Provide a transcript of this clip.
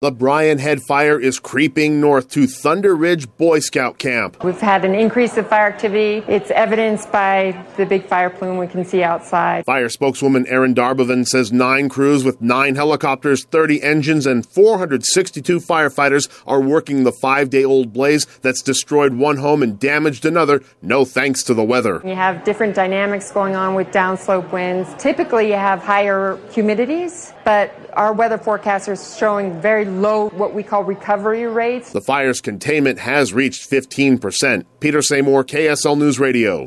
The Brian Head Fire is creeping north to Thunder Ridge Boy Scout Camp. We've had an increase of fire activity. It's evidenced by the big fire plume we can see outside. Fire spokeswoman Erin Darboven says 9 crews with 9 helicopters, 30 engines, and 462 firefighters are working the 5-day-old blaze that's destroyed one home and damaged another, no thanks to the weather. You have different dynamics going on with downslope winds. Typically, you have higher humidities, but our weather forecasters showing very low, what we call recovery rates. The fire's containment has reached 15%. Peter Seymour, KSL News Radio.